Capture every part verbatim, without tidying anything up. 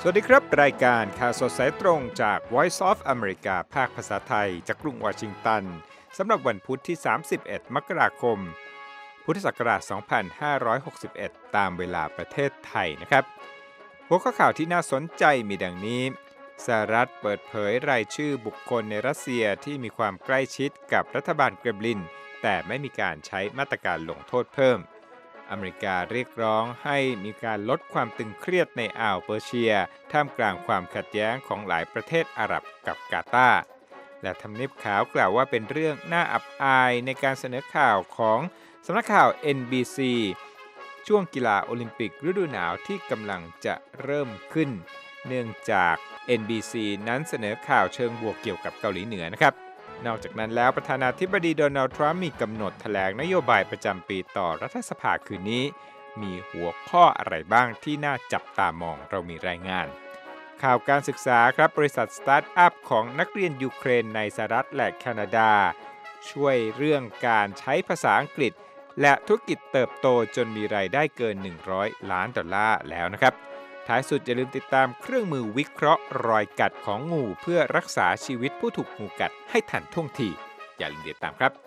วัสดีครับรายการข่าวสดสายตรงจาก Voice of America ภาคภาษาไทยจากกรุงวอชิงตันสำหรับวันพุธที่สามสิบเอ็ดมกราคมพุทธศักราชสองพันห้าร้อยหกสิบเอ็ดตามเวลาประเทศไทยนะครับหัวข้อข่าวที่น่าสนใจมีดังนี้สหรัฐเปิดเผยรายชื่อบุคคลในรัสเซียที่มีความใกล้ชิดกับรัฐบาลเกรมลินแต่ไม่มีการใช้มาตรการลงโทษเพิ่มอเมริกาเรียกร้องให้มีการลดความตึงเครียดในอ่าวเปอร์เซียท่ามกลางความขัดแย้งของหลายประเทศอาหรับกับกาตาร์และทำเนียบขาวกล่าวว่าเป็นเรื่องน่าอับอายในการเสนอข่าวของสำนักข่าว เอ็น บี ซี ช่วงกีฬาโอลิมปิกฤดูหนาวที่กำลังจะเริ่มขึ้นเนื่องจาก เอ็น บี ซี นั้นเสนอข่าวเชิงบวกเกี่ยวกับเกาหลีเหนือนะครับนอกจากนั้นแล้วประธานาธิบดีโดนัลด์ทรัมป์มีกำหนดแถลงนโยบายประจำปีต่อรัฐสภาคืนนี้มีหัวข้ออะไรบ้างที่น่าจับตามองเรามีรายงานข่าวการศึกษาครับบริษัทสตาร์ทอัพของนักเรียนยูเครนในสหรัฐและแคนาดาช่วยเรื่องการใช้ภาษาอังกฤษและธุรกิจเติบโตจนมีรายได้เกินหนึ่งร้อยล้านดอลลาร์แล้วนะครับท้ายสุดอย่าลืมติดตามเครื่องมือวิเคราะห์รอยกัดของงูเพื่อรักษาชีวิตผู้ถูกงูกัดให้ทันท่วงทีอย่าลืมติดตามครับ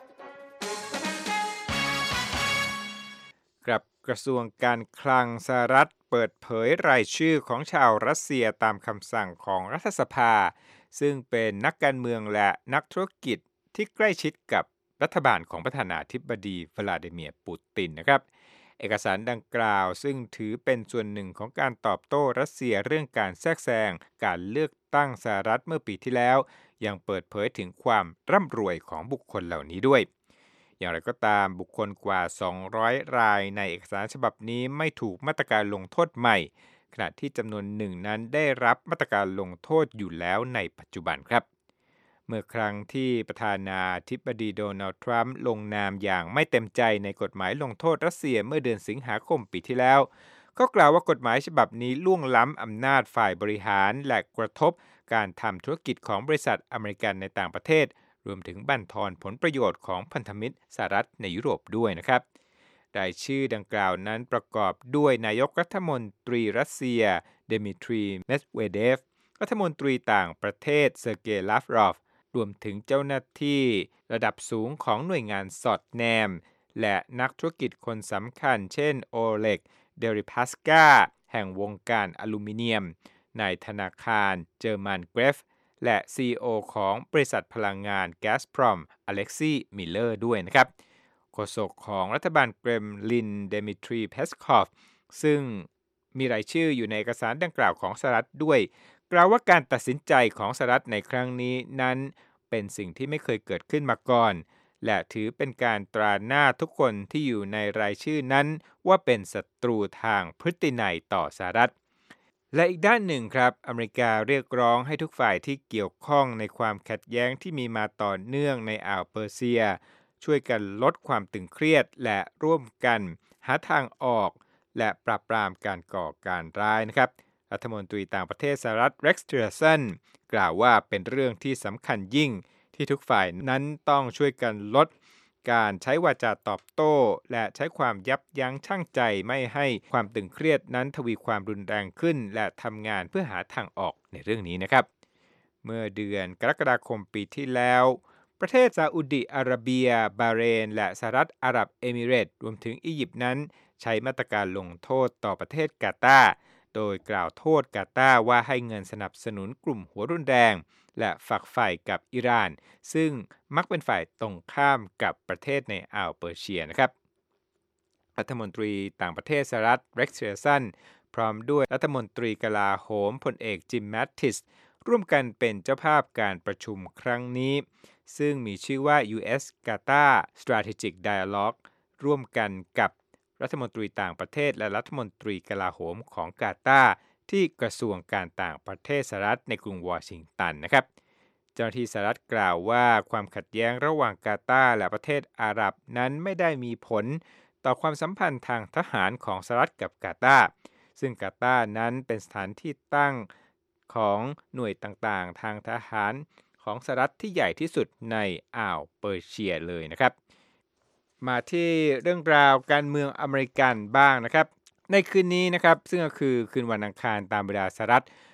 กับกระทรวงการคลังสหรัฐเปิดเผยรายชื่อของชาวรัสเซียตามคำสั่งของรัฐสภาซึ่งเป็นนักการเมืองและนักธุรกิจที่ใกล้ชิดกับรัฐบาลของประธานาธิบดีวลาดิเมียร์ปูตินนะครับเอกสารดังกล่าวซึ่งถือเป็นส่วนหนึ่งของการตอบโต้รัสเซียเรื่องการแทรกแซงการเลือกตั้งสหรัฐเมื่อปีที่แล้วยังเปิดเผยถึงความร่ำรวยของบุคคลเหล่านี้ด้วยอย่างไรก็ตามบุคคลกว่าสองร้อยรายในเอกสารฉบับนี้ไม่ถูกมาตรการลงโทษใหม่ขณะที่จำนวนหนึ่งนั้นได้รับมาตรการลงโทษอยู่แล้วในปัจจุบันครับเมื่อครั้งที่ประธานาธิบดีโดนัลด์ทรัมป์ลงนามอย่างไม่เต็มใจในกฎหมายลงโทษรัสเซียเมื่อเดือนสิงหาคมปีที่แล้วก็กล่าวว่ากฎหมายฉบับนี้ล่วงล้ำอำนาจฝ่ายบริหารและกระทบการทำธุรกิจของบริษัทอเมริกันในต่างประเทศรวมถึงบั่นทอนผลประโยชน์ของพันธมิตรสหรัฐในยุโรปด้วยนะครับรายชื่อดังกล่าวนั้นประกอบด้วยนายกรัฐมนตรีรัสเซียเดมิทรีเมดเวเดฟรัฐมนตรีต่างประเทศเซอร์เกย์ลาฟรอฟรวมถึงเจ้าหน้าที่ระดับสูงของหน่วยงานสอดแนมและนักธุรกิจคนสำคัญเช่นโอเล็กเดริพัสกาแห่งวงการอลูมิเนียมนายธนาคารเจอร์มันเกรฟและ ซี อี โอ ของบริษัทพลังงานแก๊สพรอมอเล็กซีมิลเลอร์ด้วยนะครับโฆษกของรัฐบาลเกรมลินเดมิทรีเพสคอฟซึ่งมีรายชื่ออยู่ในเอกสารดังกล่าวของสหรัฐด้วยกล่าวว่าการตัดสินใจของสหรัฐในครั้งนี้นั้นเป็นสิ่งที่ไม่เคยเกิดขึ้นมาก่อนและถือเป็นการตราหน้าทุกคนที่อยู่ในรายชื่อนั้นว่าเป็นศัตรูทางพฤตินัยต่อสหรัฐและอีกด้านหนึ่งครับอเมริกาเรียกร้องให้ทุกฝ่ายที่เกี่ยวข้องในความขัดแย้งที่มีมาต่อเนื่องในอ่าวเปอร์เซียช่วยกันลดความตึงเครียดและร่วมกันหาทางออกและปราบปรามการก่อการร้ายนะครับรัฐมนตรีต่างประเทศสหรัฐเร็กซ์ ทิลเลอร์สันกล่าวว่าเป็นเรื่องที่สำคัญยิ่งที่ทุกฝ่ายนั้นต้องช่วยกันลดการใช้วาจาตอบโต้และใช้ความยับยั้งชั่งใจไม่ให้ความตึงเครียดนั้นทวีความรุนแรงขึ้นและทำงานเพื่อหาทางออกในเรื่องนี้นะครับเมื่อเดือนกรกฎาคมปีที่แล้วประเทศซาอุดิอาระเบียบาห์เรนและสหรัฐอาหรับเอมิเรตส์รวมถึงอียิปต์นั้นใช้มาตรการลงโทษต่อประเทศกาตาร์โดยกล่าวโทษกาตาร์ว่าให้เงินสนับสนุนกลุ่มหัวรุนแรงและฝักใฝ่กับอิหร่านซึ่งมักเป็นฝ่ายตรงข้ามกับประเทศในอ่าวเปอร์เซียนะครับรัฐมนตรีต่างประเทศสหรัฐเร็กซ์ ทิลเลอร์สันพร้อมด้วยรัฐมนตรีกลาโหมพลเอกจิมแมตติสร่วมกันเป็นเจ้าภาพการประชุมครั้งนี้ซึ่งมีชื่อว่า ยู เอส Qatar Strategic Dialogue ร่วมกันกับรัฐมนตรีต่างประเทศและรัฐมนตรีกลาโหมของกาตาร์ที่กระทรวงการต่างประเทศสหรัฐในกรุงวอชิงตันนะครับเจ้าหน้าที่สหรัฐกล่าวว่าความขัดแย้งระหว่างกาตาร์และประเทศอาหรับนั้นไม่ได้มีผลต่อความสัมพันธ์ทางทหารของสหรัฐกับกาตาร์ซึ่งกาตาร์นั้นเป็นสถานที่ตั้งของหน่วยต่างๆทางทหารของสหรัฐที่ใหญ่ที่สุดในอ่าวเปอร์เซียเลยนะครับมาที่เรื่องราวการเมืองอเมริกันบ้างนะครับในคืนนี้นะครับซึ่งก็คือคืนวันอังคารตามเวลาสหรัฐ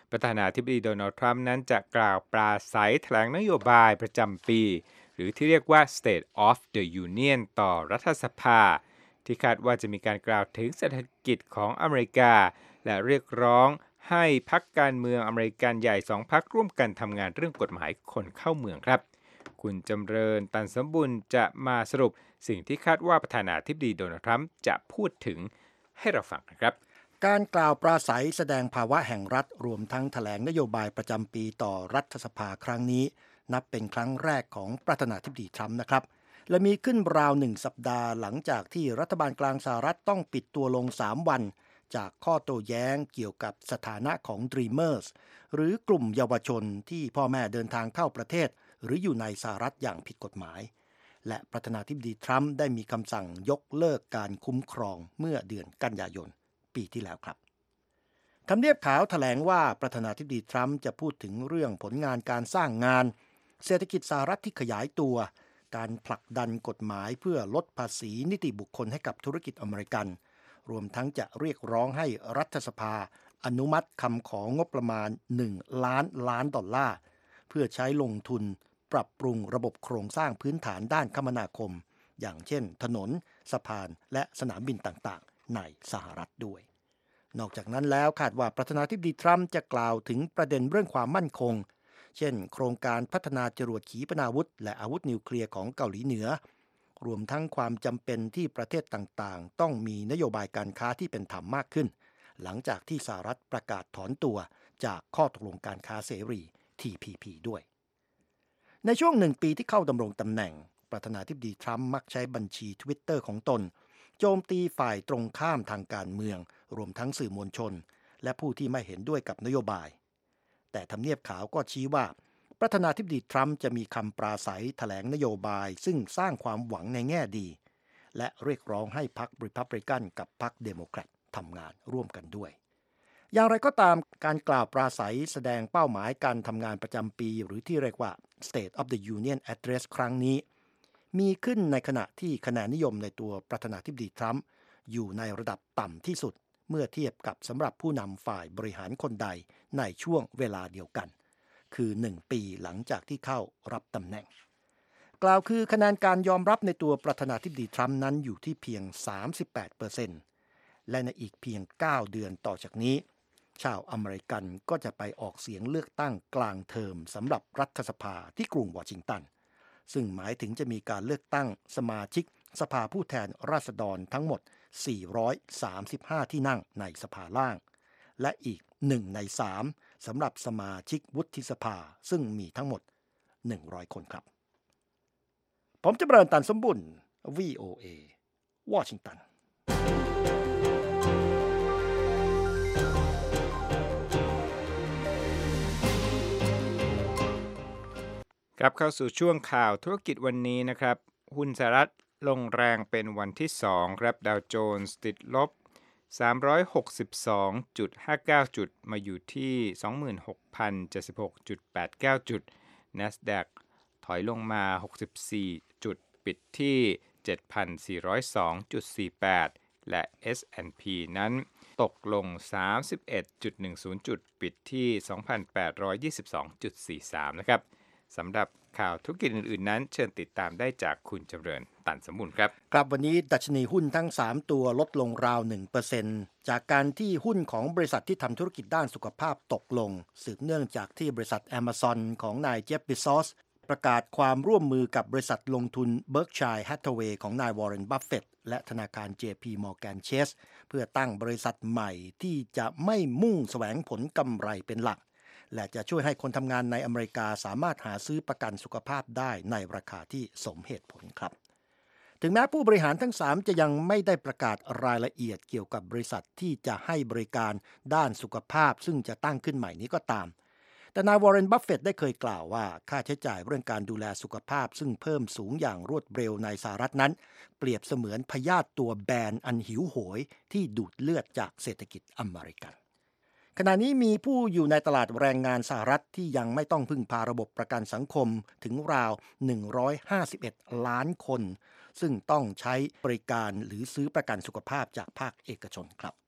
ประธานาธิบดีโดนัลด์ทรัมป์นั้นจะกล่าวปราศรัยแถลงนโยบายประจำปีหรือที่เรียกว่า State of the Union ต่อรัฐสภาที่คาดว่าจะมีการกล่าวถึงเศรษฐกิจของอเมริกาและเรียกร้องให้พรรคการเมืองอเมริกันใหญ่สองพรรคร่วมกันทำงานเรื่องกฎหมายคนเข้าเมืองครับคุณจำเริญตันสมบุญจะมาสรุปสิ่งที่คาดว่าประธานาธิบดีโดนัลด์ทรัมป์จะพูดถึงให้เราฟังนะครับการกล่าวปราศัยแสดงภาวะแห่งรัฐรวมทั้งแถลงนโยบายประจำปีต่อรัฐสภาครั้งนี้นับเป็นครั้งแรกของประธานาธิบดีทรัมป์นะครับและมีขึ้นราวหนึ่งสัปดาห์หลังจากที่รัฐบาลกลางสหรัฐต้องปิดตัวลงสามวันจากข้อโต้แย้งเกี่ยวกับสถานะของ Dreamers หรือกลุ่มเยาวชนที่พ่อแม่เดินทางเข้าประเทศหรืออยู่ในสหรัฐอย่างผิดกฎหมายและประธานาธิบดีทรัมป์ได้มีคำสั่งยกเลิกการคุ้มครองเมื่อเดือนกันยายนปีที่แล้วครับทำเนียบขาวแถลงว่าประธานาธิบดีทรัมป์จะพูดถึงเรื่องผลงานการสร้างงานเศรษฐกิจสหรัฐที่ขยายตัวการผลักดันกฎหมายเพื่อลดภาษีนิติบุคคลให้กับธุรกิจอเมริกันรวมทั้งจะเรียกร้องให้รัฐสภาอนุมัติคำของงบประมาณหนึ่งล้านล้านดอลลาร์เพื่อใช้ลงทุนปรับปรุงระบบโครงสร้างพื้นฐานด้านคมนาคมอย่างเช่นถนนสะพานและสนามบินต่างๆในสหรัฐด้วยนอกจากนั้นแล้วคาดว่าประธานาธิบดีทรัมป์จะกล่าวถึงประเด็นเรื่องความมั่นคงเช่นโครงการพัฒนาจรวดขีปนาวุธและอาวุธนิวเคลียร์ของเกาหลีเหนือรวมทั้งความจำเป็นที่ประเทศต่างๆต้องมีนโยบายการค้าที่เป็นธรรมมากขึ้นหลังจากที่สหรัฐประกาศถอนตัวจากข้อตกลงการค้าเสรี ที พี พี ด้วยในช่วงหนึ่งปีที่เข้าดำรงตำแหน่งประธานาธิบดีทรัมป์มักใช้บัญชี Twitter ของตนโจมตีฝ่ายตรงข้ามทางการเมืองรวมทั้งสื่อมวลชนและผู้ที่ไม่เห็นด้วยกับนโยบายแต่ทำเนียบขาวก็ชี้ว่าประธานาธิบดีทรัมป์จะมีคำปราศัยแถลงนโยบายซึ่งสร้างความหวังในแง่ดีและเรียกร้องให้พรรครีพับลิกันกับพรรคเดโมแครตทำงานร่วมกันด้วยอย่างไรก็ตามการกล่าวปราศัยแสดงเป้าหมายการทำงานประจำปีหรือที่เรียกว่า State of the Union Address ครั้งนี้มีขึ้นในขณะที่คะแนนนิยมในตัวประธานาธิบดีทรัมป์อยู่ในระดับต่ำที่สุดเมื่อเทียบกับสำหรับผู้นำฝ่ายบริหารคนใดในช่วงเวลาเดียวกันคือหนึ่งปีหลังจากที่เข้ารับตำแหน่งกล่าวคือคะแนนการยอมรับในตัวประธานาธิบดีทรัมป์นั้นอยู่ที่เพียง สามสิบแปดเปอร์เซ็นต์ และในอีกเพียงเก้าเดือนต่อจากนี้ชาวอเมริกันก็จะไปออกเสียงเลือกตั้งกลางเทอมสำหรับรัฐสภาที่กรุงวอชิงตันซึ่งหมายถึงจะมีการเลือกตั้งสมาชิกสภาผู้แทนราษฎรทั้งหมดสี่ร้อยสามสิบห้าที่นั่งในสภาล่างและอีกหนึ่งในสามสำหรับสมาชิกวุฒิสภาซึ่งมีทั้งหมดหนึ่งร้อยคนครับผมจำเริญตันสมบุญ วี โอ เอ วอชิงตันกลับเข้าสู่ช่วงข่าวธุรกิจวันนี้นะครับหุ้นสหรัฐลงแรงเป็นวันที่สองครับดาวโจนส์ติดลบ สามร้อยหกสิบสองจุดห้าเก้า จุดมาอยู่ที่ สองหมื่นหกพันเจ็ดสิบหกจุดแปดเก้า จุด NASDAQ ถอยลงมาหกสิบสี่จุดปิดที่ เจ็ดพันสี่ร้อยสองจุดสี่แปด และ เอส แอนด์ พี นั้นตกลง สามสิบเอ็ดจุดหนึ่งศูนย์ จุดปิดที่ สองพันแปดร้อยยี่สิบสองจุดสี่สาม นะครับสำหรับข่าวธุรกิจอื่นๆนั้นเชิญติดตามได้จากคุณจำเริญตันสมบูรณ์ครับครับวันนี้ดัชนีหุ้นทั้งสามตัวลดลงราว หนึ่งเปอร์เซ็นต์ จากการที่หุ้นของบริษัทที่ทำธุรกิจด้านสุขภาพตกลงสืบเนื่องจากที่บริษัท Amazon ของนายเจฟ เบซอสประกาศความร่วมมือกับบริษัทลงทุน Berkshire Hathaway ของนายวอร์เรน บัฟเฟตต์และธนาคาร เจ พี Morgan Chase เพื่อตั้งบริษัทใหม่ที่จะไม่มุ่งแสวงผลกำไรเป็นหลักและจะช่วยให้คนทำงานในอเมริกาสามารถหาซื้อประกันสุขภาพได้ในราคาที่สมเหตุผลครับถึงแม้ผู้บริหารทั้งสามจะยังไม่ได้ประกาศรายละเอียดเกี่ยวกับบริษัทที่จะให้บริการด้านสุขภาพซึ่งจะตั้งขึ้นใหม่นี้ก็ตามแต่นายวอร์เรน บัฟเฟตต์ได้เคยกล่าวว่าค่าใช้จ่ายเรื่องการดูแลสุขภาพซึ่งเพิ่มสูงอย่างรวดเร็วในสหรัฐนั้นเปรียบเสมือนพยาธิตัวแบนอันหิวโหยที่ดูดเลือดจากเศรษฐกิจอเมริกันขณะนี้มีผู้อยู่ในตลาดแรงงานสหรัฐที่ยังไม่ต้องพึ่งพาระบบประกันสังคมถึงราวหนึ่งร้อยห้าสิบเอ็ดล้านคนซึ่งต้องใช้บริการหรือซื้อประกันสุขภาพจากภาคเอกชนครับ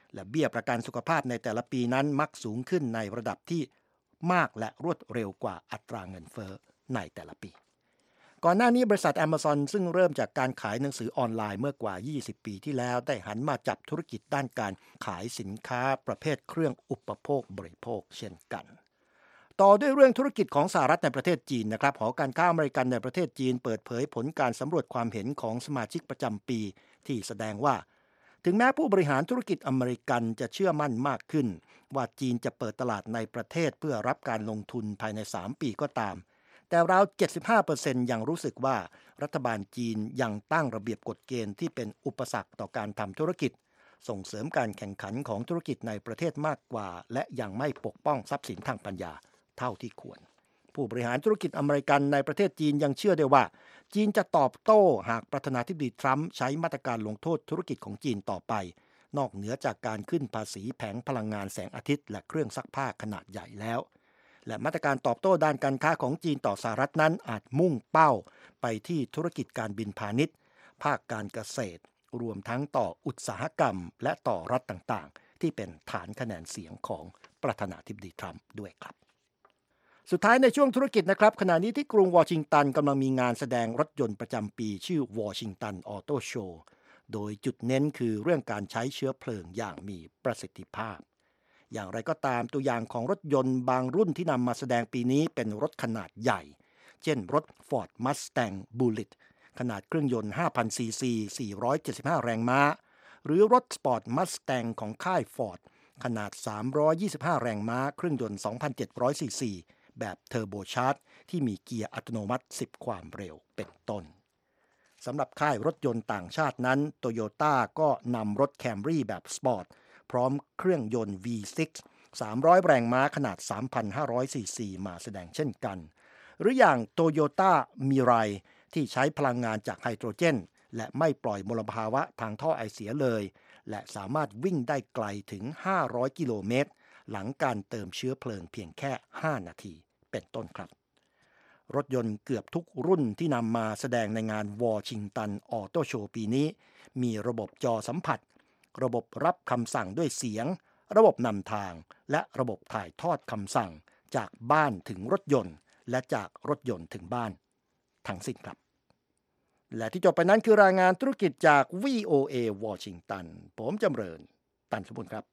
และเบี้ยประกันสุขภาพในแต่ละปีนั้นมักสูงขึ้นในระดับที่มากและรวดเร็วกว่าอัตราเงินเฟ้อในแต่ละปีก่อนหน้านี้บริษัท Amazon ซึ่งเริ่มจากการขายหนังสือออนไลน์เมื่อกว่ายี่สิบปีที่แล้วได้หันมาจับธุรกิจด้านการขายสินค้าประเภทเครื่องอุปโภคบริโภคเช่นกันต่อด้วยเรื่องธุรกิจของสหรัฐในประเทศจีนนะครับหอการค้าอเมริกันในประเทศจีนเปิดเผยผลการสำรวจความเห็นของสมาชิกประจำปีที่แสดงว่าถึงแม้ผู้บริหารธุรกิจอเมริกันจะเชื่อมั่นมากขึ้นว่าจีนจะเปิดตลาดในประเทศเพื่อรับการลงทุนภายในสามปีก็ตามแต่ราว เจ็ดสิบห้าเปอร์เซ็นต์ ยังรู้สึกว่ารัฐบาลจีนยังตั้งระเบียบกฎเกณฑ์ที่เป็นอุปสรรคต่อการทำธุรกิจส่งเสริมการแข่งขันของธุรกิจในประเทศมากกว่าและยังไม่ปกป้องทรัพย์สินทางปัญญาเท่าที่ควรผู้บริหารธุรกิจอเมริกันในประเทศจีนยังเชื่อได้ว่าจีนจะตอบโต้หากประธานาธิบดีทรัมป์ใช้มาตรการลงโทษธุรกิจของจีนต่อไปนอกเหนือจากการขึ้นภาษีแผงพลังงานแสงอาทิตย์และเครื่องซักผ้าขนาดใหญ่แล้วและมาตรการตอบโต้ด้านการค้าของจีนต่อสหรัฐนั้นอาจมุ่งเป้าไปที่ธุรกิจการบินพาณิชย์ภาคการเกษตรรวมทั้งต่ออุตสาหกรรมและต่อรัฐต่างๆที่เป็นฐานคะแนนเสียงของประธานาธิบดีทรัมป์ด้วยครับสุดท้ายในช่วงธุรกิจนะครับขณะนี้ที่กรุงวอชิงตันกำลังมีงานแสดงรถยนต์ประจำปีชื่อวอชิงตันออโต้โชว์โดยจุดเน้นคือเรื่องการใช้เชื้อเพลิงอย่างมีประสิทธิภาพอย่างไรก็ตามตัวอย่างของรถยนต์บางรุ่นที่นำมาแสดงปีนี้เป็นรถขนาดใหญ่เช่นรถ Ford Mustang Bullitt ขนาดเครื่องยนต์ ห้าพัน ซี ซี สี่ร้อยเจ็ดสิบห้า แรงม้าหรือรถ Sport Mustang ของค่าย Ford ขนาด สามร้อยยี่สิบห้า แรงม้าเครื่องยนต์ สองพันเจ็ดร้อย ซี ซีแบบเทอร์โบชาร์จที่มีเกียร์อัตโนมัติสิบความเร็วเป็นต้นสำหรับค่ายรถยนต์ต่างชาตินั้น Toyota ก็นำรถ Camry แบบสปอร์ตพร้อมเครื่องยนต์ วี ซิกซ์ สามร้อย แรงม้าขนาด สามพันห้าร้อย ซี ซีมาแสดงเช่นกันหรืออย่าง Toyota Mirai ที่ใช้พลังงานจากไฮโดรเจนและไม่ปล่อยมลภาวะทางท่อไอเสียเลยและสามารถวิ่งได้ไกลถึงห้าร้อยกิโลเมตรหลังการเติมเชื้อเพลิงเพียงแค่ห้านาทีเป็นต้นครับรถยนต์เกือบทุกรุ่นที่นำมาแสดงในงานวอชิงตันออโต้โชว์ปีนี้มีระบบจอสัมผัสระบบรับคำสั่งด้วยเสียงระบบนำทางและระบบถ่ายทอดคำสั่งจากบ้านถึงรถยนต์และจากรถยนต์ถึงบ้านทั้งสิ้นครับและที่จบไปนั้นคือรายงานธุรกิจจาก วี โอ เอ วอชิงตันผมจำเริญตันสมบูรณ์ครับ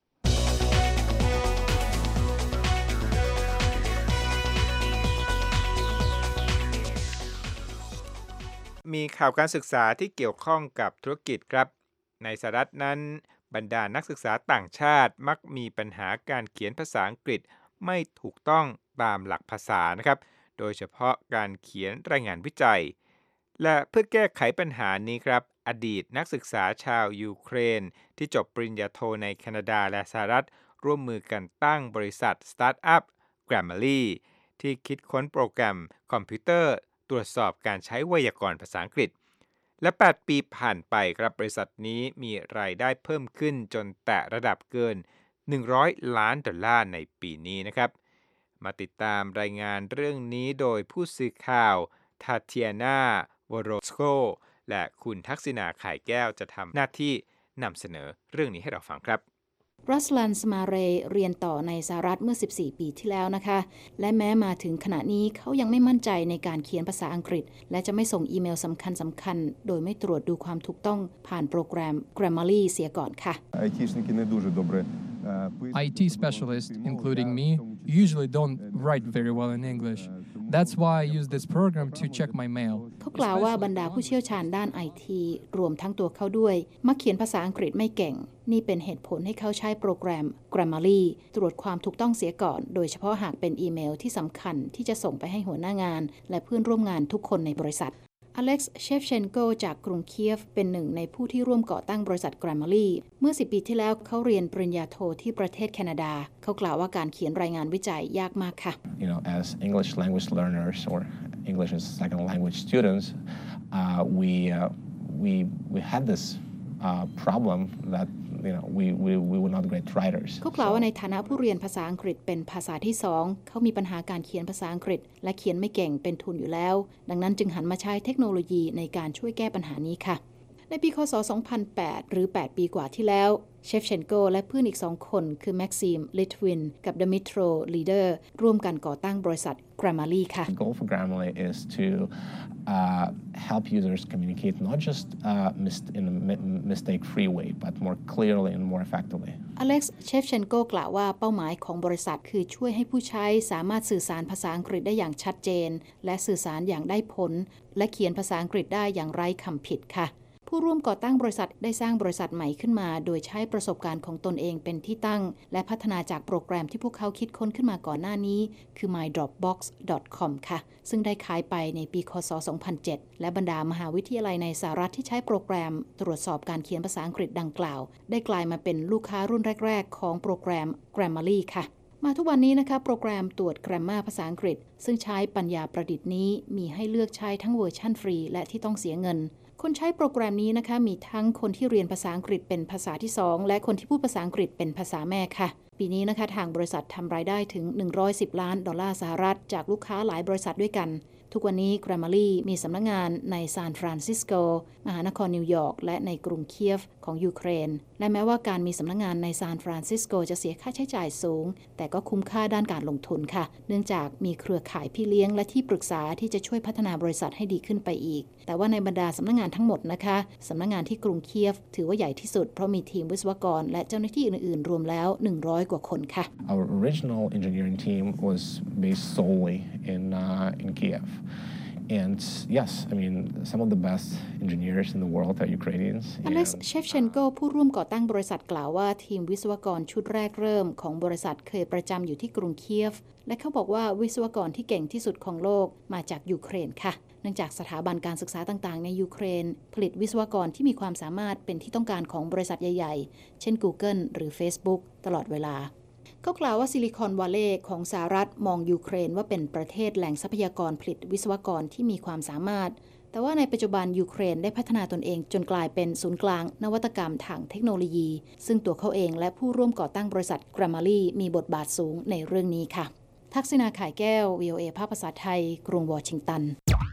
มีข่าวการศึกษาที่เกี่ยวข้องกับธุรกิจครับในสหรัฐนั้นบรรดานักศึกษาต่างชาติมักมีปัญหาการเขียนภาษาอังกฤษไม่ถูกต้องตามหลักภาษานะครับโดยเฉพาะการเขียนรายงานวิจัยและเพื่อแก้ไขปัญหานี้ครับอดีตนักศึกษาชาวยูเครนที่จบปริญญาโทในแคนาดาและสหรัฐร่วมมือกันตั้งบริษัทสตาร์ทอัพ Grammarly ที่คิดค้นโปรแกรมคอมพิวเตอร์ตรวจสอบการใช้ไวยากรณ์ภาษาอังกฤษและแปดปีผ่านไปครับบริษัทนี้มีรายได้เพิ่มขึ้นจนแตะระดับเกินหนึ่งร้อยล้านดอลลาร์ในปีนี้นะครับมาติดตามรายงานเรื่องนี้โดยผู้สื่อข่าวทาเทียนาวโรสโกและคุณทักษิณาข่ายแก้วจะทำหน้าที่นำเสนอเรื่องนี้ให้เราฟังครับรัสลัน สมาเรย์เรียนต่อในสหรัฐเมื่อสิบสี่ปีที่แล้วนะคะและแม้มาถึงขณะนี้เขายังไม่มั่นใจในการเขียนภาษาอังกฤษและจะไม่ส่งอีเมลสำคัญสำคัญโดยไม่ตรวจดูความถูกต้องผ่านโปรแกรม Grammarly เสียก่อนค่ะไอ ที specialists, including me, usually don't write very well in English. That's why I use this program to check my mail. เขากล่าวว่าบรรดาผู้เชี่ยวชาญด้าน ไอ ที รวมทั้งตัวเขาด้วยมักเขียนภาษาอังกฤษไม่เก่งนี่เป็นเหตุผลให้เขาใช้โปรแกรม Grammarly ตรวจความถูกต้องเสียก่อนโดยเฉพาะหากเป็นอีเมลที่สำคัญที่จะส่งไปให้หัวหน้างานและเพื่อนร่วมงานทุกคนในบริษัทอเล็กซ์ เชฟเชนโกจากกรุงเคียฟเป็นหนึ่งในผู้ที่ร่วมก่อตั้งบริษัท Grammarly เมื่อสิบปีที่แล้วเขาเรียนปริญญาโทที่ประเทศแคนาดาเขากล่าวว่าการเขียนรายงานวิจัยยากมากค่ะ You know, as English language learners or English as second language students, uh, we uh, we we had this uh, problem that you know we we we were not great writers. เขากล่าวว่าในฐานะผู้เรียนภาษาอังกฤษเป็นภาษาที่สองเขามีปัญหาการเขียนภาษาอังกฤษและเขียนไม่เก่งเป็นทุนอยู่แล้วดังนั้นจึงหันมาใช้เทคโนโลยีในการช่วยแก้ปัญหานี้ค่ะในปีค.ศ. สองพันแปด หรือ แปด ปีกว่าที่แล้วเชฟเชนโกและเพื่อนอีกสองคนคือแม็กซิม ลิทวินกับดมิโตร ลีเดอร์ร่วมกันก่อตั้งบริษัท Grammarly ค่ะ The goal for Grammarly is to uh, help users communicate not just uh, mis- in a mi- mistake-free way, but more clearly and more effectively. อเล็กซ์ เชฟเชนโกกล่าวว่าเป้าหมายของบริษัทคือช่วยให้ผู้ใช้สามารถสื่อสารภาษาอังกฤษได้อย่างชัดเจนและสื่อสารอย่างได้ผลและเขียนภาษาอังกฤษได้อย่างไร้คำผิดค่ะผู้ร่วมก่อตั้งบริษัทได้สร้างบริษัทใหม่ขึ้นมาโดยใช้ประสบการณ์ของตนเองเป็นที่ตั้งและพัฒนาจากโปรแกรมที่พวกเขาคิดค้นขึ้นมาก่อนหน้านี้คือ my dropbox ดอท คอม ค่ะซึ่งได้ขายไปในปีค.ศ. สองพันเจ็ดและบรรดามหาวิทยาลัยในสหรัฐที่ใช้โปรแกรมตรวจสอบการเขียนภาษาอังกฤษดังกล่าวได้กลายมาเป็นลูกค้ารุ่นแรกๆของโปรแกรม Grammarly ค่ะมาทุกวันนี้นะคะโปรแกรมตรวจแกรมมาภาษาอังกฤษซึ่งใช้ปัญญาประดิษฐ์นี้มีให้เลือกใช้ทั้งเวอร์ชันฟรีและที่ต้องเสียเงินคนใช้โปรแกรมนี้นะคะมีทั้งคนที่เรียนภาษาอังกฤษเป็นภาษาที่สองและคนที่พูดภาษาอังกฤษเป็นภาษาแม่ค่ะปีนี้นะคะทางบริษัททำรายได้ถึงหนึ่งร้อยสิบล้านดอลลาร์สหรัฐจากลูกค้าหลายบริษัทด้วยกันทุกวันนี้ Grammarly มีสำนักงานในซานฟรานซิสโกมหานครนิวยอร์กและในกรุงเคียฟของยูเครนและแม้ว่าการมีสำนักงานในซานฟรานซิสโกจะเสียค่าใช้จ่ายสูงแต่ก็คุ้มค่าด้านการลงทุนค่ะเนื่องจากมีเครือข่ายพี่เลี้ยงและที่ปรึกษาที่จะช่วยพัฒนาบริษัทให้ดีขึ้นไปอีกแต่ว่าในบรรดาสำนักงานทั้งหมดนะคะสำนักงานที่กรุงเคียฟถือว่าใหญ่ที่สุดเพราะมีทีมวิศวกรและเจ้าหน้าที่อื่นๆรวมแล้วหนึ่งร้อยกว่าคนค่ะ Our original engineering team was based solely in uh, in Kiev. And yes, I mean, some of the best engineers in the world are Ukrainians. อเล็กซ์ เชฟเชนโกผู้ร่วมก่อตั้งบริษัทกล่าวว่าทีมวิศวกรชุดแรกเริ่มของบริษัทเคยประจำอยู่ที่กรุงเคียฟและเขาบอกว่าวิศวกรที่เก่งที่สุดของโลกมาจากยูเครนค่ะเนื่องจากสถาบันการศึกษาต่างๆในยูเครนผลิตวิศวกรที่มีความสามารถเป็นที่ต้องการของบริษัทใหญ่ๆเช่น Google หรือ Facebook ตลอดเวลาเขากล่าวว่าซิลิคอนวัลเลย์ของสหรัฐมองยูเครนว่าเป็นประเทศแหล่งทรัพยากรผลิตวิศวกรที่มีความสามารถแต่ว่าในปัจจุบันยูเครนได้พัฒนาตนเองจนกลายเป็นศูนย์กลางนวัตกรรมทางเทคโนโลยีซึ่งตัวเขาเองและผู้ร่วมก่อตั้งบริษัท Grammarly มีบทบาทสูงในเรื่องนี้ค่ะทักษิณา ข่ายแก้ว วี โอ เอ ภาคภาษาไทยกรุงวอชิงตัน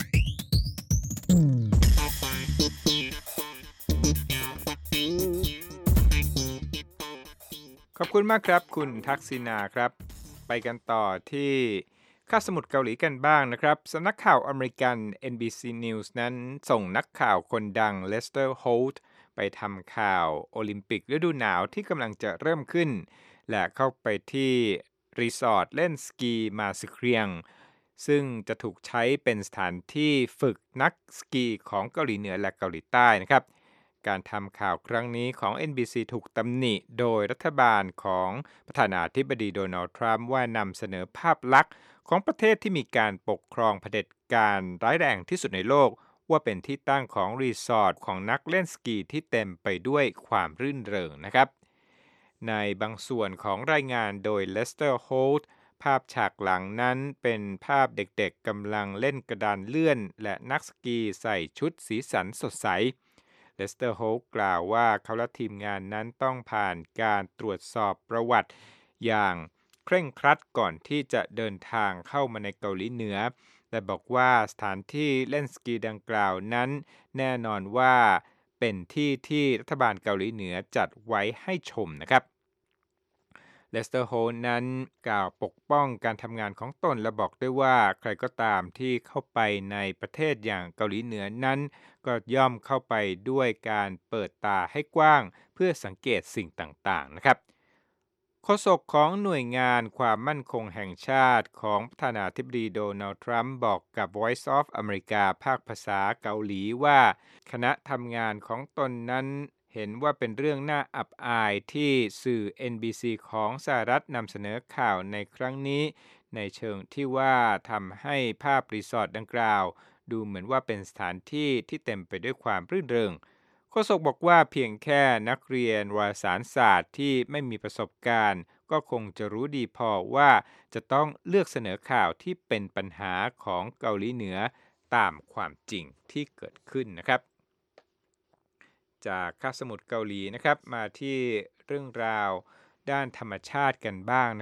ขอบคุณมากครับคุณทักษิณาครับไปกันต่อที่คาบสมุทรเกาหลีกันบ้างนะครับสำนักข่าวอเมริกัน เอ็น บี ซี News นั้นส่งนักข่าวคนดังเลสเตอร์โฮลต์ไปทำข่าวโอลิมปิกฤดูหนาวที่กำลังจะเริ่มขึ้นและเข้าไปที่รีสอร์ทเล่นสกีมาซึเครียงซึ่งจะถูกใช้เป็นสถานที่ฝึกนักสกีของเกาหลีเหนือและเกาหลีใต้นะครับการทำข่าวครั้งนี้ของ เอ็น บี ซี ถูกตำหนิโดยรัฐบาลของประธานาธิบดีโดนัลด์ทรัมป์ว่านำเสนอภาพลักษณ์ของประเทศที่มีการปกครองเผด็จการร้ายแรงที่สุดในโลกว่าเป็นที่ตั้งของรีสอร์ทของนักเล่นสกีที่เต็มไปด้วยความรื่นเริงนะครับในบางส่วนของรายงานโดยเลสเตอร์โฮลต์ภาพฉากหลังนั้นเป็นภาพเด็กๆกำลังเล่นกระดานเลื่อนและนักสกีใส่ชุดสีสันสดใสเลสเตอร์โฮลต์กล่าวว่าเขาและทีมงานนั้นต้องผ่านการตรวจสอบประวัติอย่างเคร่งครัดก่อนที่จะเดินทางเข้ามาในเกาหลีเหนือและบอกว่าสถานที่เล่นสกีดังกล่าวนั้นแน่นอนว่าเป็นที่ที่รัฐบาลเกาหลีเหนือจัดไว้ให้ชมนะครับเลสเตอร์โฮลต์นั้นกล่าวปกป้องการทำงานของตนและบอกด้วยว่าใครก็ตามที่เข้าไปในประเทศอย่างเกาหลีเหนือนั้นก็ย่อมเข้าไปด้วยการเปิดตาให้กว้างเพื่อสังเกตสิ่งต่างๆนะครับโฆษกของหน่วยงานความมั่นคงแห่งชาติของประธานาธิบดีโดนัลด์ทรัมป์บอกกับ Voice of America ภาคภาษาเกาหลีว่าคณะทำงานของตนนั้นเห็นว่าเป็นเรื่องน่าอับอายที่สื่อ เอ็น บี ซี ของสหรัฐนำเสนอข่าวในครั้งนี้ในเชิงที่ว่าทำให้ภาพรีสอร์ทดังกล่าวดูเหมือนว่าเป็นสถานที่ที่เต็มไปด้วยความรื่นเริงโฆษกบอกว่าเพียงแค่นักเรียนวารสารศาสตร์ที่ไม่มีประสบการณ์ก็คงจะรู้ดีพอว่าจะต้องเลือกเสนอข่าวที่เป็นปัญหาของเกาหลีเหนือตามความจริงที่เกิดขึ้นนะครับจากคาบสมุทรเกาหลีนะครับมาที่เรื่องราวด้านธรรมชาติกันบ้างนะครับ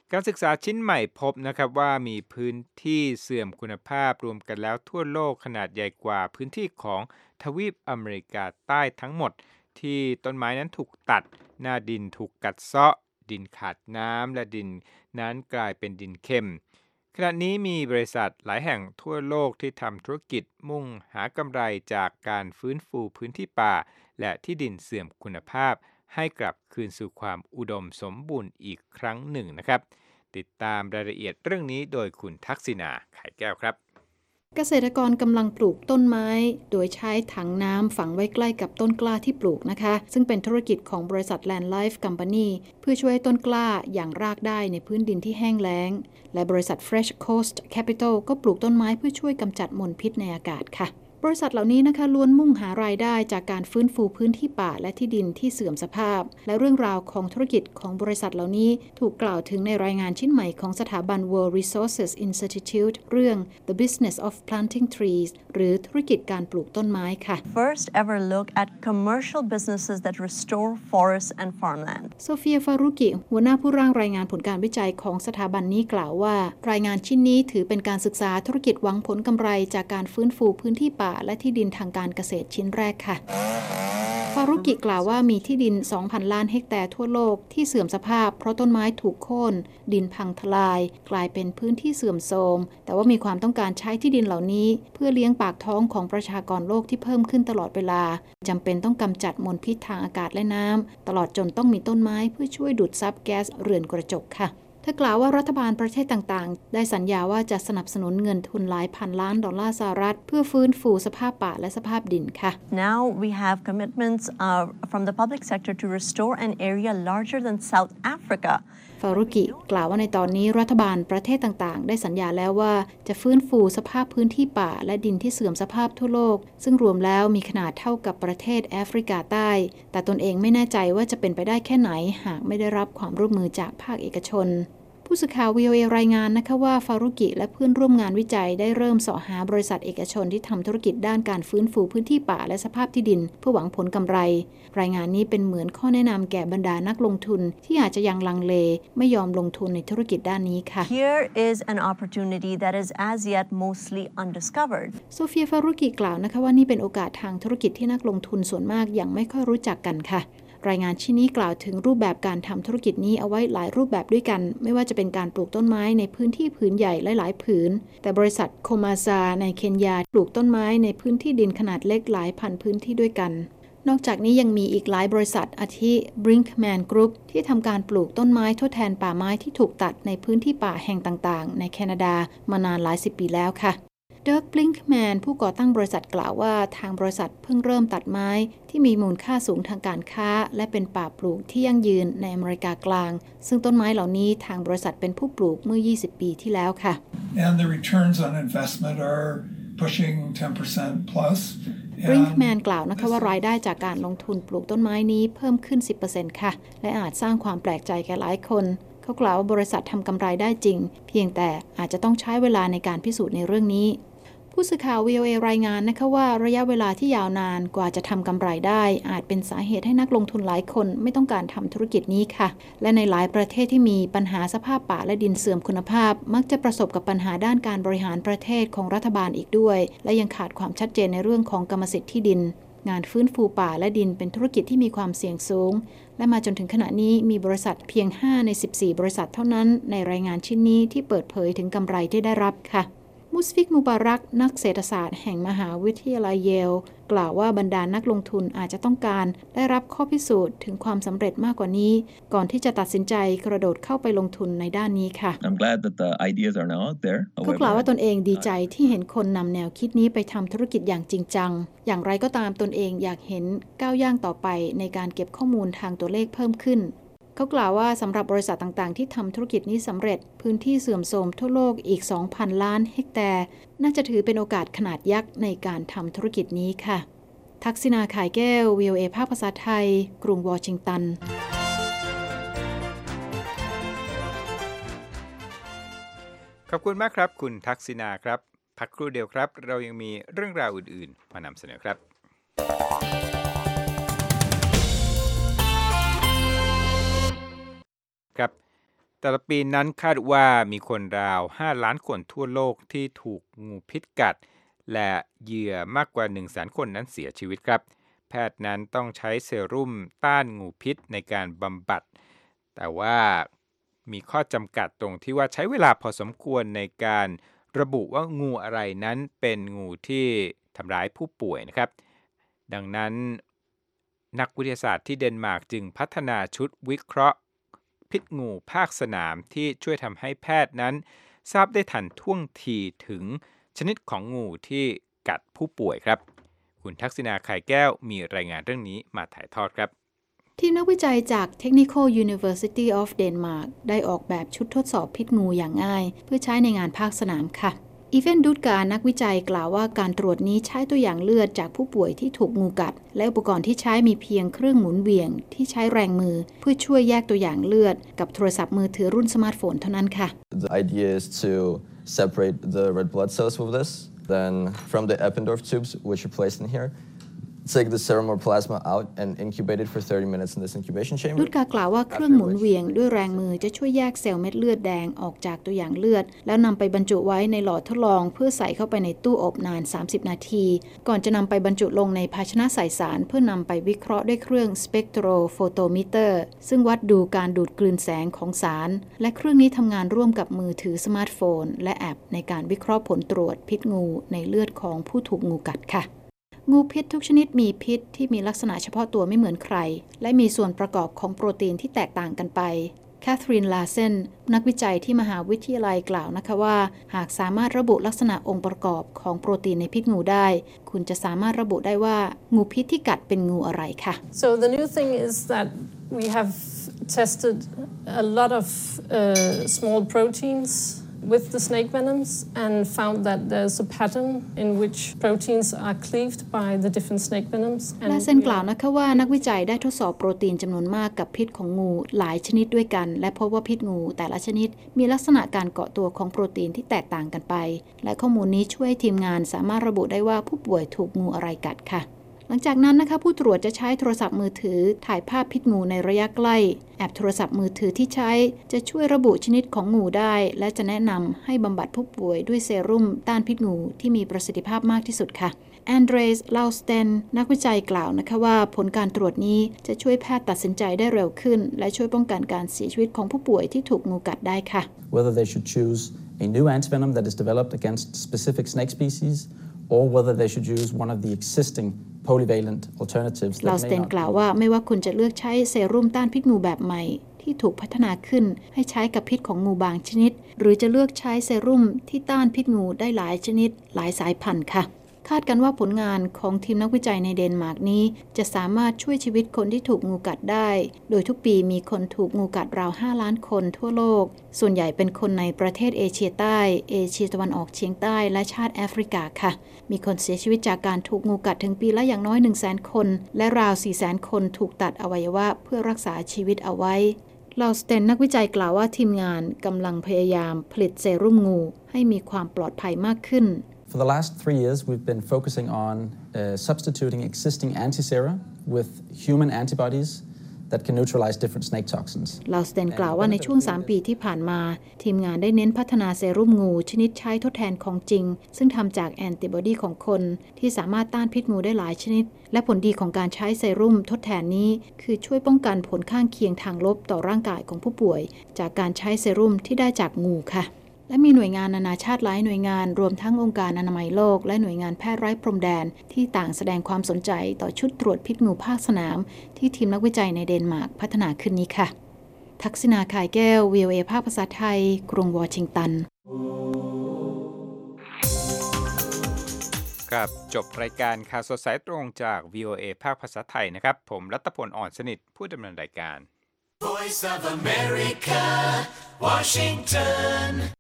การศึกษาชิ้นใหม่พบนะครับว่ามีพื้นที่เสื่อมคุณภาพรวมกันแล้วทั่วโลกขนาดใหญ่กว่าพื้นที่ของทวีปอเมริกาใต้ทั้งหมดที่ต้นไม้นั้นถูกตัดหน้าดินถูกกัดเซาะดินขาดน้ำและดินนั้นกลายเป็นดินเค็มขณะนี้มีบริษัทหลายแห่งทั่วโลกที่ทำธุรกิจมุ่งหากำไรจากการฟื้นฟูพื้นที่ป่าและที่ดินเสื่อมคุณภาพให้กลับคืนสู่ความอุดมสมบูรณ์อีกครั้งหนึ่งนะครับติดตามรายละเอียดเรื่องนี้โดยคุณทักษิณาไข่แก้วครับเกษตรกรกำลังปลูกต้นไม้โดยใช้ถังน้ำฝังไว้ใกล้กับต้นกล้าที่ปลูกนะคะซึ่งเป็นธุรกิจของบริษัท Land Life Company เพื่อช่วยให้ต้นกล้าอย่างรากได้ในพื้นดินที่แห้งแล้งและบริษัท Fresh Coast Capital ก็ปลูกต้นไม้เพื่อช่วยกำจัดมลพิษในอากาศค่ะบริษัทเหล่านี้นะคะล้วนมุ่งหารายได้จากการฟื้นฟูพื้นที่ป่าและที่ดินที่เสื่อมสภาพและเรื่องราวของธุรกิจของบริษัทเหล่านี้ถูกกล่าวถึงในรายงานชิ้นใหม่ของสถาบัน World Resources Institute เรื่อง The Business of Planting Trees หรือธุรกิจการปลูกต้นไม้ค่ะ First ever look at commercial businesses that restore forests and farmland โซเฟีย ฟารุกิหัวหน้าผู้ร่างรายงานผลการวิจัยของสถาบันนี้กล่าวว่ารายงานชิ้นนี้ถือเป็นการศึกษาธุรกิจหวังผลกำไรจากการฟื้นฟูพื้นที่ป่าและที่ดินทางการเกษตรชิ้นแรกค่ะฟารุกิกล่าวว่ามีที่ดิน สองพัน ล้านเฮกแตร์ทั่วโลกที่เสื่อมสภาพเพราะต้นไม้ถูกโค่นดินพังทลายกลายเป็นพื้นที่เสื่อมโทรมแต่ว่ามีความต้องการใช้ที่ดินเหล่านี้เพื่อเลี้ยงปากท้องของประชากรโลกที่เพิ่มขึ้นตลอดเวลาจำเป็นต้องกำจัดมลพิษทางอากาศและน้ำตลอดจนต้องมีต้นไม้เพื่อช่วยดูดซับแก๊สเรือนกระจกค่ะเธอกล่าวว่ารัฐบาลประเทศต่างๆได้สัญญาว่าจะสนับสนุนเงินทุนหลายพันล้านดอลลาร์สหรัฐเพื่อฟื้นฟูสภาพป่าและสภาพดินค่ะ Now we have commitments uh, from the public sector to restore an area larger than South Africa. ฟารุกิกล่าวว่าในตอนนี้รัฐบาลประเทศต่างๆได้สัญญาแล้วว่าจะฟื้นฟูสภาพพื้นที่ป่าและดินที่เสื่อมสภาพทั่วโลกซึ่งรวมแล้วมีขนาดเท่ากับประเทศแอฟริกาใต้แต่ตนเองไม่แน่ใจว่าจะเป็นไปได้แค่ไหนหากไม่ได้รับความร่วมมือจากภาคเอกชนผู้สื่อข่าว วี โอ เอ รายงานนะคะว่าฟารุกิและเพื่อนร่วมงานวิจัยได้เริ่มเสาะหาบริษัทเอกชนที่ทำธุรกิจด้านการฟื้นฟูพื้นที่ป่าและสภาพที่ดินเพื่อหวังผลกำไรรายงานนี้เป็นเหมือนข้อแนะนำแก่บรรดานักลงทุนที่อาจจะยังลังเลไม่ยอมลงทุนในธุรกิจด้านนี้ค่ะ Here is an opportunity that is as yet mostly undiscovered โซเฟีย ฟารุกิกล่าวนะคะว่านี่เป็นโอกาสทางธุรกิจที่นักลงทุนส่วนมากยังไม่ค่อยรู้จักกันค่ะรายงานชิ้นนี้กล่าวถึงรูปแบบการทำธุรกิจนี้เอาไว้หลายรูปแบบด้วยกันไม่ว่าจะเป็นการปลูกต้นไม้ในพื้นที่ผืนใหญ่หลายๆผืนแต่บริษัทโคมาซาในเคนยาปลูกต้นไม้ในพื้นที่ดินขนาดเล็กหลายพันพื้นที่ด้วยกันนอกจากนี้ยังมีอีกหลายบริษัทอาทิ Brinkman Group ที่ทำการปลูกต้นไม้ทดแทนป่าไม้ที่ถูกตัดในพื้นที่ป่าแห่งต่างๆในแคนาดามานานหลายสิบปีแล้วค่ะเดิร์ก บลิงค์แมนผู้ก่อตั้งบริษัทกล่าวว่าทางบริษัทเพิ่งเริ่มตัดไม้ที่มีมูลค่าสูงทางการค้าและเป็นป่าปลูกที่ยั่งยืนในอเมริกากลางซึ่งต้นไม้เหล่านี้ทางบริษัทเป็นผู้ปลูกเมื่อยี่สิบปีที่แล้วค่ะ And the returns on investment are pushing ten percent plus บริงค์แมนกล่าวนะคะว่ารายได้จากการลงทุนปลูกต้นไม้นี้เพิ่มขึ้น สิบเปอร์เซ็นต์ ค่ะและอาจสร้างความแปลกใจแก่หลายคนเขากล่าวว่าบริษัททำกำไรได้จริงเพียงแต่อาจจะต้องใช้เวลาในการพิสูจน์ในเรื่องนี้ผู้สื่อข่าว วี โอ เอ รายงานนะคะว่าระยะเวลาที่ยาวนานกว่าจะทำกำไรได้อาจเป็นสาเหตุให้นักลงทุนหลายคนไม่ต้องการทำธุรกิจนี้ค่ะและในหลายประเทศที่มีปัญหาสภาพป่าและดินเสื่อมคุณภาพมักจะประสบกับปัญหาด้านการบริหารประเทศของรัฐบาลอีกด้วยและยังขาดความชัดเจนในเรื่องของกรรมสิทธิ์ที่ดินงานฟื้นฟูป่าและดินเป็นธุรกิจที่มีความเสี่ยงสูงและมาจนถึงขณะนี้มีบริษัทเพียงห้าในสิบสี่บริษัทเท่านั้นในรายงานชิ้นนี้ที่เปิดเผยถึงกำไรที่ได้รับค่ะมุสฟิก มูบารักนักเศรษฐศาสตร์แห่งมหาวิทยาลัยเยลกล่าวว่าบรรดานักลงทุนอาจจะต้องการได้รับข้อพิสูจน์ถึงความสำเร็จมากกว่านี้ก่อนที่จะตัดสินใจกระโดดเข้าไปลงทุนในด้านนี้ค่ะ I'm glad that the ideas are now out there. เขากล่าวว่าตนเองดีใจที่เห็นคนนำแนวคิดนี้ไปทำธุรกิจอย่างจริงจังอย่างไรก็ตามตนเองอยากเห็นก้าวย่างต่อไปในการเก็บข้อมูลทางตัวเลขเพิ่มขึ้นเขากล่าวว่าสำหรับบริษัทต่างๆที่ทำธุรกิจนี้สำเร็จพื้นที่เสื่อมโทรมทั่วโลกอีก สองพัน ล้านเฮกแตร์น่าจะถือเป็นโอกาสขนาดยักษ์ในการทำธุรกิจนี้ค่ะทักษิณา ข่ายแก้ว วี โอ เอ ภาคภาษาไทยกรุงวอชิงตันขอบคุณมากครับคุณทักษิณาครับพักครู่เดียวครับเรายังมีเรื่องราวอื่นๆมานำเสนอครับครับแต่ละปีนั้นคาดว่ามีคนราวห้าล้านคนทั่วโลกที่ถูกงูพิษกัดและเหยื่อมากกว่า หนึ่งแสน คนนั้นเสียชีวิตครับแพทย์นั้นต้องใช้เซรุ่มต้านงูพิษในการบำบัดแต่ว่ามีข้อจำกัดตรงที่ว่าใช้เวลาพอสมควรในการระบุว่างูอะไรนั้นเป็นงูที่ทำร้ายผู้ป่วยนะครับดังนั้นนักวิทยาศาสตร์ที่เดนมาร์กจึงพัฒนาชุดวิเคราะห์พิษงูภาคสนามที่ช่วยทำให้แพทย์นั้นทราบได้ทันท่วงทีถึงชนิดของงูที่กัดผู้ป่วยครับคุณทักษิณาไข่แก้วมีรายงานเรื่องนี้มาถ่ายทอดครับทีมนักวิจัยจาก Technical University of Denmark ได้ออกแบบชุดทดสอบพิษงูอย่างง่ายเพื่อใช้ในงานภาคสนามค่ะอีเวนดูดการนักวิจัยกล่าวว่าการตรวจนี้ใช้ตัวอย่างเลือดจากผู้ป่วยที่ถูกงูกัดและอุปกรณ์ที่ใช้มีเพียงเครื่องหมุนเวียงที่ใช้แรงมือเพื่อช่วยแยกตัวอย่างเลือดกับโทรศัพท์มือถือรุ่นสมาร์ทโฟนเท่านั้นค่ะ The idea is to separate the red blood cells with this then from the Eppendorf tubes which are placed in here take the serum or plasma out and incubate it for thirty minutes in this incubation chamber ดูดการกล่าวว่าเครื่องหมุนเวียงด้วยแรงมือจะช่วยแยกเซลล์เม็ดเลือดแดงออกจากตัวอย่างเลือดแล้วนำไปบรรจุไว้ในหลอดทดลองเพื่อใส่เข้าไปในตู้อบนานสามสิบนาทีก่อนจะนำไปบรรจุลงในภาชนะใส่สารเพื่อนำไปวิเคราะห์ด้วยเครื่อง Spectrophotometer ซึ่งวัดดูการดูดกลืนแสงของสารและเครื่องนี้ทำงานร่วมกับมือถือสมาร์ทโฟนและแอปในการวิเคราะห์ผลตรวจพิษงูในเลือดของผู้ถูกงูกัดค่ะงูพิษทุกชนิดมีพิษที่มีลักษณะเฉพาะตัวไม่เหมือนใครและมีส่วนประกอบของโปรตีนที่แตกต่างกันไปแคทเธอรีน ลาเซนนักวิจัยที่มหาวิทยาลัยกล่าวนะคะว่าหากสามารถระบุลักษณะองค์ประกอบของโปรตีนในพิษงูได้คุณจะสามารถระบุได้ว่างูพิษที่กัดเป็นงูอะไรค่ะ So the new thing is that we have tested a lot of uh, small proteins with the snake venoms and found that there's a pattern in which proteins are cleaved by the different snake venoms ลาเซนกล่าวนะคะว่านักวิจัยได้ทดสอบโปรตีนจำนวนมากกับพิษของงูหลายชนิดด้วยกันและพบว่าพิษงูแต่ละชนิดมีลักษณะการเกาะตัวของโปรตีนที่แตกต่างกันไปและข้อมูลนี้ช่วยทีมงานสามารถระบุได้ว่าผู้ป่วยถูกงูอะไรกัดค่ะหลังจากนั้นนะคะผู้ตรวจจะใช้โทรศัพท์มือถือถ่ายภาพพิษงูในระยะใกล้แอปโทรศัพท์มือถือที่ใช้จะช่วยระบุชนิดของงูได้และจะแนะนำให้บำบัดผู้ป่วยด้วยเซรุ่มต้านพิษงูที่มีประสิทธิภาพมากที่สุดค่ะแอนเดรส ลาวสเตนนักวิจัยกล่าวนะคะว่าผลการตรวจนี้จะช่วยแพทย์ตัดสินใจได้เร็วขึ้นและช่วยป้องกันการเสียชีวิตของผู้ป่วยที่ถูกงูกัดได้ค่ะ Whether they should choose a new antivenom that is developed against specific snake species or whether they should use one of the existing polyvalent alternatives ลาวสเตนกล่าวว่าไม่ว่าคุณจะเลือกใช้เซรุ่มต้านพิษงูแบบใหม่ที่ถูกพัฒนาขึ้นให้ใช้กับพิษของงูบางชนิดหรือจะเลือกใช้เซรุ่มที่ต้านพิษงูได้หลายชนิดหลายสายพันธุ์ค่ะคาดกันว่าผลงานของทีมนักวิจัยในเดนมาร์กนี้จะสามารถช่วยชีวิตคนที่ถูกงูกัดได้โดยทุกปีมีคนถูกงูกัดราวห้าล้านคนทั่วโลกส่วนใหญ่เป็นคนในประเทศเอเชียใต้เอเชียตะวันออกเฉียงใต้และชาติแอฟริกาค่ะมีคนเสียชีวิตจากการถูกงูกัดถึงปีละอย่างน้อย หนึ่งแสน คนและราว สี่แสน คนถูกตัดอวัยวะเพื่อรักษาชีวิตเอาไว้ลาวสเตนนักวิจัยกล่าวว่าทีมงานกำลังพยายามผลิตเซรุ่มงูให้มีความปลอดภัยมากขึ้น For the last three years, we've been focusing on uh, substituting existing antisera with human antibodies that can neutralize different snake toxins. ลาวสเตนกล่าวว่าในช่วงสามปีที่ผ่านมาทีมงานได้เน้นพัฒนาเซรุ่มงูชนิดใช้ทดแทนของจริงซึ่งทำจากแอนติบอดีของคนที่สามารถต้านพิษงูได้หลายชนิดและผลดีของการใช้เซรุ่มทดแทนนี้คือช่วยป้องกันผลข้างเคียงทางลบต่อร่างกายของผู้ป่วยจากการใช้เซรุ่มที่ได้จากงูค่ะและมีหน่วยงานนานาชาติหลายหน่วยงานรวมทั้งองค์การอนามัยโลกและหน่วยงานแพทย์ไร้พรมแดนที่ต่างแสดงความสนใจต่อชุดตรวจพิษงูภาคสนามที่ทีมนักวิจัยในเดนมาร์กพัฒนาขึ้นนี้ค่ะทักษิณา ข่ายแก้ว วี โอ เอ ภาคภาษาไทยกรุงวอชิงตันครับจบรายการข่าวสดสายตรงจาก วี โอ เอ ภาคภาษาไทยนะครับผมรัตพล อ่อนสนิทผู้ดำเนินรายการ Voice of America Washington